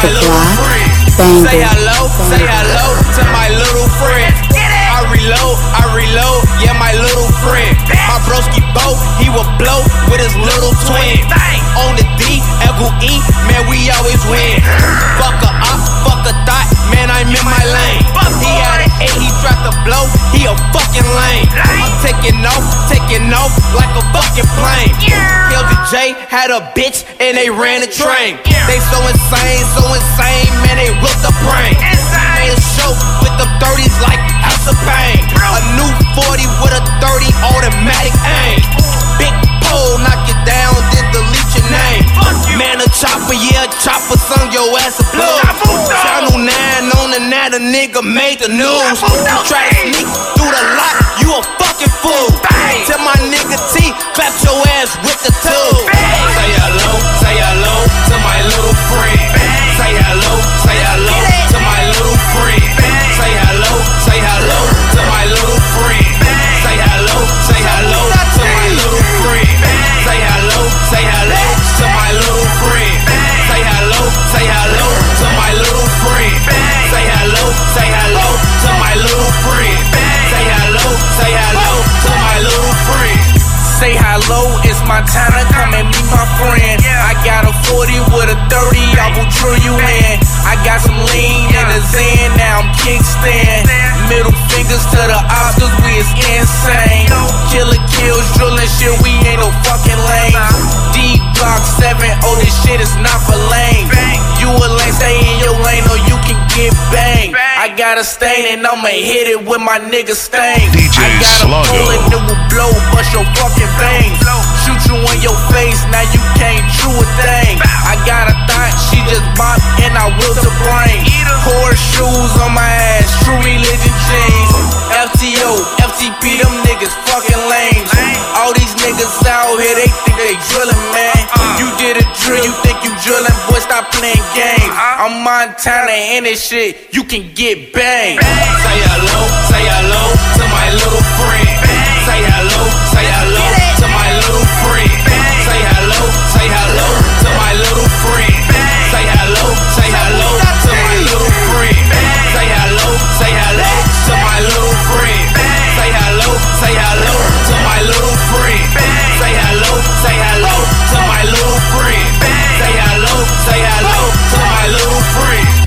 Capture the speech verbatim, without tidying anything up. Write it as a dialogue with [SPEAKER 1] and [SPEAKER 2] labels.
[SPEAKER 1] my little friend. Say hello, say hello to my little friend. I reload, I reload, yeah, my little friend. My broski boat, he will blow with his little twin. On the D, F E, man, we always win. Fuck a op, fuck a thought, man, I'm in my lane. He had an eight, he dropped a blow, he a fucking lame. I'm taking off, taking off like a fucking plane. L G J had a bitch and they ran a train. They so insane, so insane, man, they whipped the brain. Made a show with the thirties like House of Pain. A new forty with a thirty automatic aim. Big pole, knock it down, then delete your name. Man, a chopper, yeah, a chopper, sung your ass a blue. Channel nine on the night, a nigga made the news. You try to sneak through the lock, you a fucking fool. Tell my nigga T, clap your ass with the tube. Say hello, say hello to my little friend. Say hello, say hello to my little friend. Say hello, say hello to my little friend. Say hello, say hello to my little friend. Say hello, say hello to my little friend. Say hello, say hello to my little friend. Say hello, say hello to my little friend. Say hello, say hello to my little friend. Say hello, it's my time to come and meet my friend. I got a forty with a thirty, I will drill you in. I got some lean in the Zen, now I'm kickstand. Middle fingers to the Oscars, we is insane. Killer kills, drilling shit, we ain't no fucking lanes. D Block seven, oh this shit is not for lame. You a lane, stay in your lane or you can get banged. I got a stain and I'ma hit it with my nigga Stain.
[SPEAKER 2] D J
[SPEAKER 1] I got a
[SPEAKER 2] Sluggo.
[SPEAKER 1] bullet that will blow, bust your fucking veins. Shoot you in your face, now you can't chew a thing. I got a thought, she just bopped and I will to brain. Horseshoes on my ass, true religion jeans. F T O, F T P, them niggas fucking lames. All these niggas out here, they think they drillin', man. You did a drill, you think you drillin', boy, stop playing games. I'm Montana and this shit, you can get banged. Say hello, say hello to my little friend. Say hello,